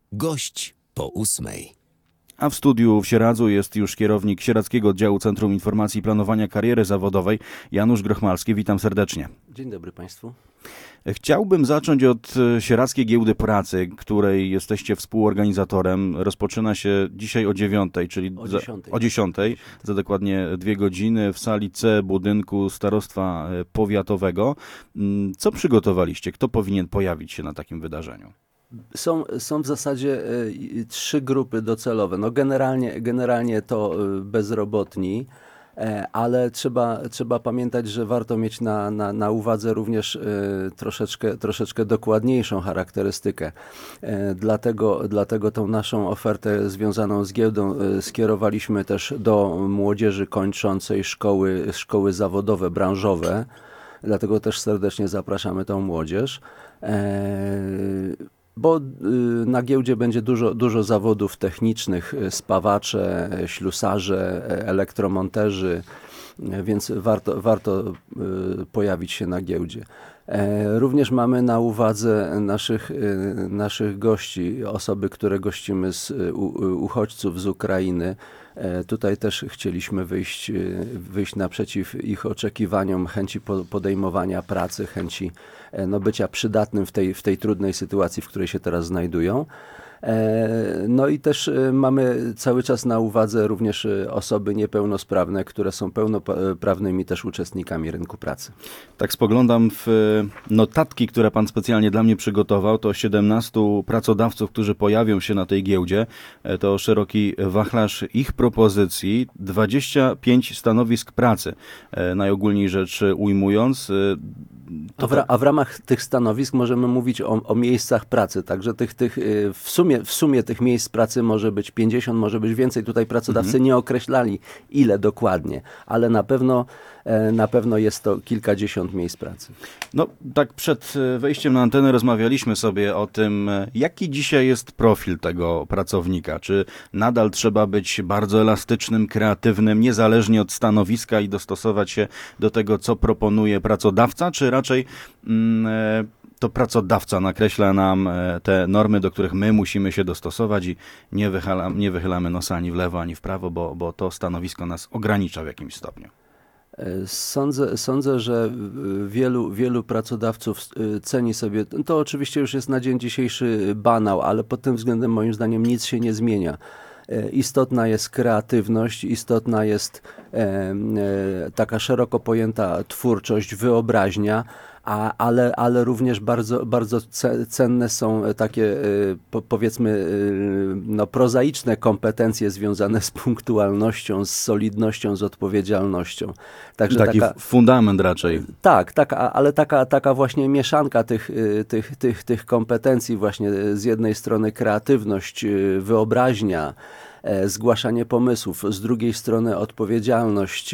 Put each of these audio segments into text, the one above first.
Gość po 8. A w studiu w Sieradzu jest już kierownik Sieradzkiego Oddziału Centrum Informacji i Planowania Kariery Zawodowej, Janusz Grochmalski. Witam serdecznie. Dzień dobry Państwu. Chciałbym zacząć od Sieradzkiej Giełdy Pracy, której jesteście współorganizatorem. Rozpoczyna się dzisiaj o 9, czyli o 10, za dokładnie 2 godziny w sali C budynku Starostwa Powiatowego. Co przygotowaliście? Kto powinien pojawić się na takim wydarzeniu? Są w zasadzie 3 grupy docelowe. No generalnie to bezrobotni, ale trzeba pamiętać, że warto mieć na uwadze również troszeczkę dokładniejszą charakterystykę. Dlatego tą naszą ofertę związaną z giełdą skierowaliśmy też do młodzieży kończącej szkoły zawodowe, branżowe. Dlatego też serdecznie zapraszamy tą młodzież. Bo na giełdzie będzie dużo zawodów technicznych, spawacze, ślusarze, elektromonterzy, więc warto pojawić się na giełdzie. Również mamy na uwadze naszych gości, osoby, które gościmy z uchodźców z Ukrainy. Tutaj też chcieliśmy wyjść naprzeciw ich oczekiwaniom, chęci podejmowania pracy, chęci bycia przydatnym w tej trudnej sytuacji, w której się teraz znajdują. No i też mamy cały czas na uwadze również osoby niepełnosprawne, które są pełnoprawnymi też uczestnikami rynku pracy. Tak spoglądam w notatki, które pan specjalnie dla mnie przygotował. To 17 pracodawców, którzy pojawią się na tej giełdzie. To szeroki wachlarz ich propozycji. 25 stanowisk pracy, najogólniej rzecz ujmując. A w ramach tych stanowisk możemy mówić o miejscach pracy, także w sumie tych miejsc pracy może być 50, może być więcej. Tutaj pracodawcy nie określali ile dokładnie, ale na pewno jest to kilkadziesiąt miejsc pracy. No tak przed wejściem na antenę rozmawialiśmy sobie o tym, jaki dzisiaj jest profil tego pracownika. Czy nadal trzeba być bardzo elastycznym, kreatywnym, niezależnie od stanowiska i dostosować się do tego, co proponuje pracodawca, czy raczej to pracodawca nakreśla nam te normy, do których my musimy się dostosować i nie wychylamy nosa ani w lewo, ani w prawo, bo to stanowisko nas ogranicza w jakimś stopniu. Sądzę, że wielu pracodawców ceni sobie, to oczywiście już jest na dzień dzisiejszy banał, ale pod tym względem moim zdaniem nic się nie zmienia. Istotna jest kreatywność, istotna jest taka szeroko pojęta twórczość, wyobraźnia, ale również bardzo cenne są takie powiedzmy prozaiczne kompetencje związane z punktualnością, z solidnością, z odpowiedzialnością. Także taki fundament raczej. Tak, ale taka właśnie mieszanka tych kompetencji, właśnie z jednej strony kreatywność, wyobraźnia, zgłaszanie pomysłów, z drugiej strony odpowiedzialność,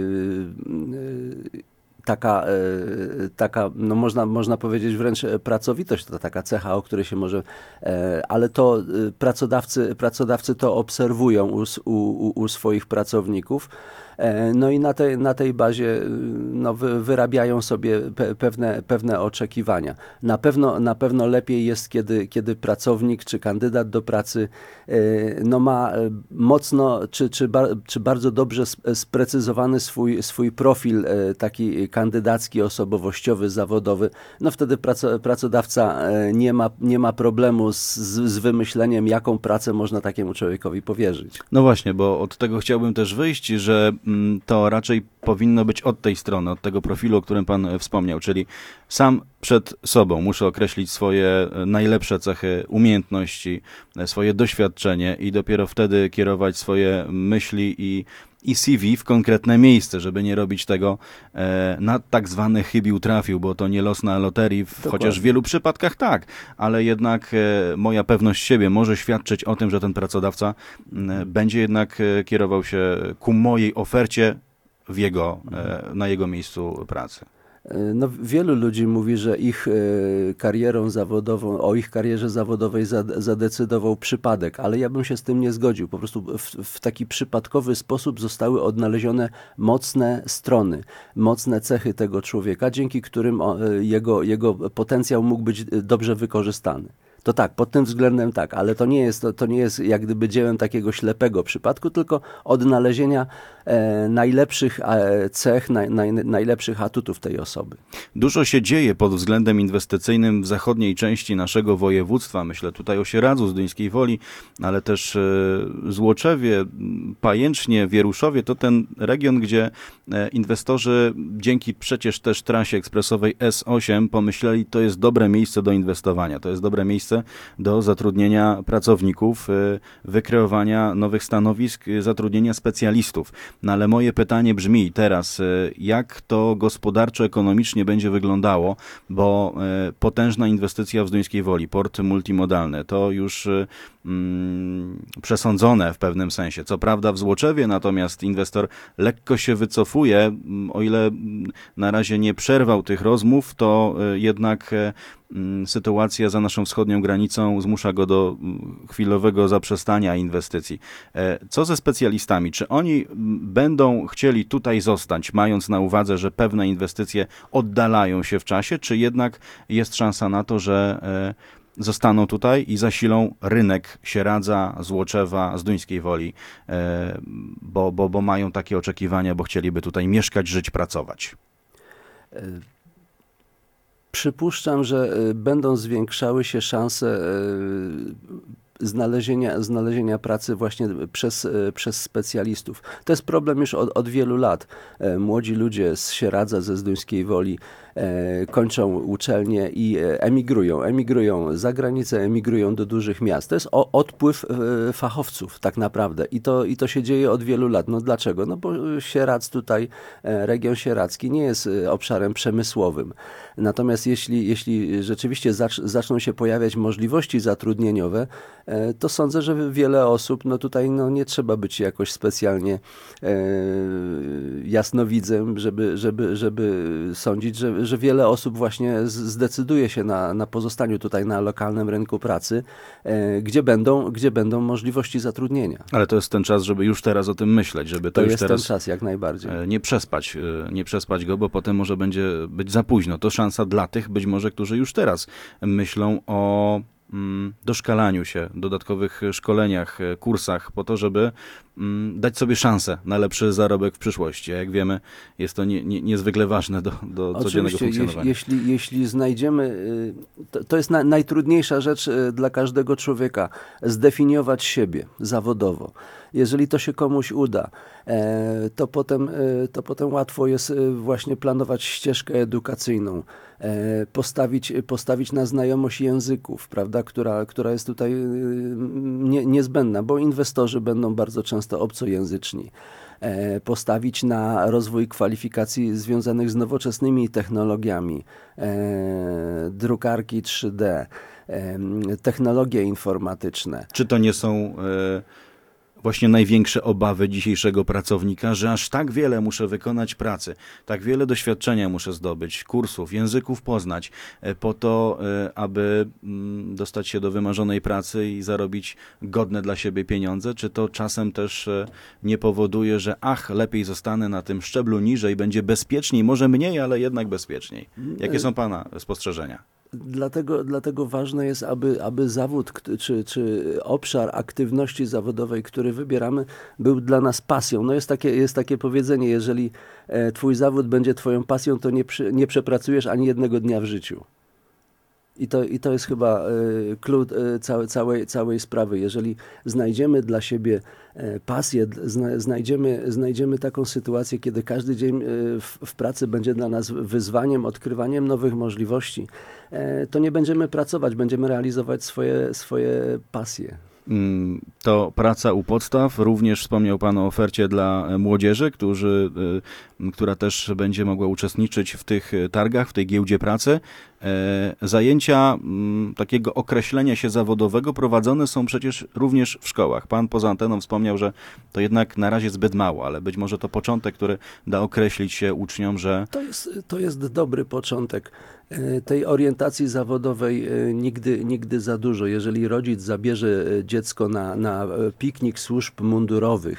taka no można powiedzieć wręcz pracowitość, to taka cecha, o której się może, ale to pracodawcy to obserwują u swoich pracowników. No i na tej bazie wyrabiają sobie pewne oczekiwania. Na pewno lepiej jest, kiedy pracownik czy kandydat do pracy ma mocno czy bardzo dobrze sprecyzowany swój profil taki kandydacki, osobowościowy, zawodowy. No wtedy pracodawca nie ma problemu z wymyśleniem, jaką pracę można takiemu człowiekowi powierzyć. No właśnie, bo od tego chciałbym też wyjść, że to raczej powinno być od tej strony, od tego profilu, o którym pan wspomniał, czyli sam przed sobą muszę określić swoje najlepsze cechy, umiejętności, swoje doświadczenie i dopiero wtedy kierować swoje myśli i CV w konkretne miejsce, żeby nie robić tego na tak zwany chybił trafił, bo to nie los na loterii, chociaż w wielu przypadkach tak, ale jednak moja pewność siebie może świadczyć o tym, że ten pracodawca będzie jednak kierował się ku mojej ofercie na jego miejscu pracy. No, wielu ludzi mówi, że o ich karierze zawodowej zadecydował przypadek, ale ja bym się z tym nie zgodził. Po prostu w taki przypadkowy sposób zostały odnalezione mocne strony, mocne cechy tego człowieka, dzięki którym jego potencjał mógł być dobrze wykorzystany. To tak, pod tym względem tak, ale to nie jest jak gdyby dziełem takiego ślepego przypadku, tylko odnalezienia najlepszych cech, najlepszych atutów tej osoby. Dużo się dzieje pod względem inwestycyjnym w zachodniej części naszego województwa. Myślę tutaj o Sieradzu, Zduńskiej Woli, ale też Złoczewie, Pajęcznie, Wieruszowie. To ten region, gdzie inwestorzy dzięki przecież też trasie ekspresowej S8 pomyśleli, to jest dobre miejsce do inwestowania. To jest dobre miejsce do zatrudnienia pracowników, wykreowania nowych stanowisk, zatrudnienia specjalistów. No ale moje pytanie brzmi teraz, jak to gospodarczo-ekonomicznie będzie wyglądało, bo potężna inwestycja w Zduńskiej Woli, port multimodalny, to już przesądzone w pewnym sensie. Co prawda w Złoczewie, natomiast inwestor lekko się wycofuje, o ile na razie nie przerwał tych rozmów, to jednak sytuacja za naszą wschodnią granicą zmusza go do chwilowego zaprzestania inwestycji. Co ze specjalistami? Czy oni będą chcieli tutaj zostać, mając na uwadze, że pewne inwestycje oddalają się w czasie, czy jednak jest szansa na to, że zostaną tutaj i rynek Sieradza, Złoczewa, Zduńskiej Woli, bo mają takie oczekiwania, bo chcieliby tutaj mieszkać, żyć, pracować? Przypuszczam, że będą zwiększały się szanse znalezienia pracy właśnie przez specjalistów. To jest problem już od wielu lat. Młodzi ludzie z Sieradza, ze Zduńskiej Woli kończą uczelnię i emigrują za granicę, emigrują do dużych miast. To jest odpływ fachowców tak naprawdę i to się dzieje od wielu lat. No dlaczego? No bo Sieradz tutaj, region sieradzki nie jest obszarem przemysłowym. Natomiast jeśli rzeczywiście zaczną się pojawiać możliwości zatrudnieniowe, to sądzę, że wiele osób, no tutaj nie trzeba być jakoś specjalnie jasnowidzem, żeby sądzić, że wiele osób właśnie zdecyduje się na pozostaniu tutaj na lokalnym rynku pracy, gdzie będą możliwości zatrudnienia. Ale to jest ten czas, żeby już teraz o tym myśleć, żeby to już jest teraz ten czas, jak najbardziej. Nie przespać go, bo potem może będzie być za późno. To szansa dla tych być może, którzy już teraz myślą o doszkalaniu się, dodatkowych szkoleniach, kursach po to, żeby dać sobie szansę na lepszy zarobek w przyszłości. A jak wiemy, jest to niezwykle ważne do codziennego funkcjonowania. Jeśli znajdziemy, to jest najtrudniejsza rzecz dla każdego człowieka, zdefiniować siebie zawodowo. Jeżeli to się komuś uda, to potem łatwo jest właśnie planować ścieżkę edukacyjną, postawić na znajomość języków, prawda, która jest tutaj niezbędna, bo inwestorzy będą bardzo często obcojęzyczni. Postawić na rozwój kwalifikacji związanych z nowoczesnymi technologiami, drukarki 3D, technologie informatyczne. Czy to nie są właśnie największe obawy dzisiejszego pracownika, że aż tak wiele muszę wykonać pracy, tak wiele doświadczenia muszę zdobyć, kursów, języków poznać, po to, aby dostać się do wymarzonej pracy i zarobić godne dla siebie pieniądze? Czy to czasem też nie powoduje, że lepiej zostanę na tym szczeblu niżej, będzie bezpieczniej, może mniej, ale jednak bezpieczniej? Jakie są Pana spostrzeżenia? Dlatego ważne jest, aby zawód czy obszar aktywności zawodowej, który wybieramy, był dla nas pasją. No jest takie powiedzenie, jeżeli twój zawód będzie twoją pasją, to nie przepracujesz ani jednego dnia w życiu. I to jest chyba klucz całej sprawy. Jeżeli znajdziemy dla siebie pasję, znajdziemy taką sytuację, kiedy każdy dzień w pracy będzie dla nas wyzwaniem, odkrywaniem nowych możliwości, to nie będziemy pracować, będziemy realizować swoje pasje. To praca u podstaw. Również wspomniał Pan o ofercie dla młodzieży, która też będzie mogła uczestniczyć w tych targach, w tej giełdzie pracy. Zajęcia takiego określenia się zawodowego prowadzone są przecież również w szkołach. Pan poza anteną wspomniał, że to jednak na razie zbyt mało, ale być może to początek, który da określić się uczniom, że... To jest dobry początek. Tej orientacji zawodowej nigdy za dużo. Jeżeli rodzic zabierze dziecko na piknik służb mundurowych,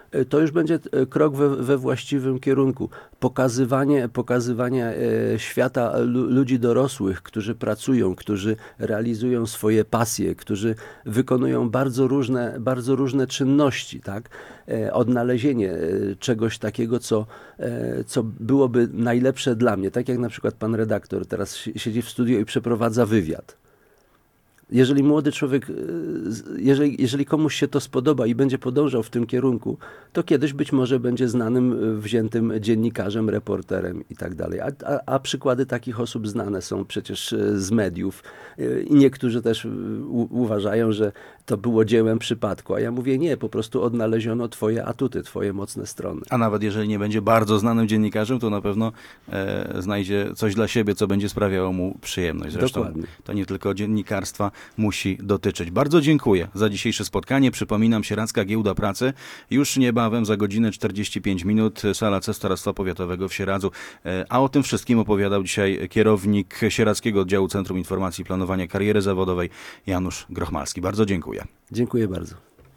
To już będzie krok we właściwym kierunku. Pokazywanie świata ludzi dorosłych, którzy pracują, którzy realizują swoje pasje, którzy wykonują bardzo różne czynności, tak? Odnalezienie czegoś takiego, co byłoby najlepsze dla mnie. Tak jak na przykład pan redaktor teraz siedzi w studiu i przeprowadza wywiad. Jeżeli młody człowiek, jeżeli komuś się to spodoba i będzie podążał w tym kierunku, to kiedyś być może będzie znanym, wziętym dziennikarzem, reporterem i tak dalej. A przykłady takich osób znane są przecież z mediów i niektórzy też uważają, że to było dziełem przypadku. A ja mówię nie, po prostu odnaleziono twoje atuty, twoje mocne strony. A nawet jeżeli nie będzie bardzo znanym dziennikarzem, to na pewno znajdzie coś dla siebie, co będzie sprawiało mu przyjemność. Zresztą Dokładnie. to nie tylko dziennikarstwa musi dotyczyć. Bardzo dziękuję za dzisiejsze spotkanie. Przypominam, Sieradzka Giełda Pracy już niebawem za godzinę 45 minut, sala C Starostwa Powiatowego w Sieradzu. A o tym wszystkim opowiadał dzisiaj kierownik Sieradzkiego Oddziału Centrum Informacji i Planowania Kariery Zawodowej Janusz Grochmalski. Bardzo dziękuję. Dziękuję bardzo.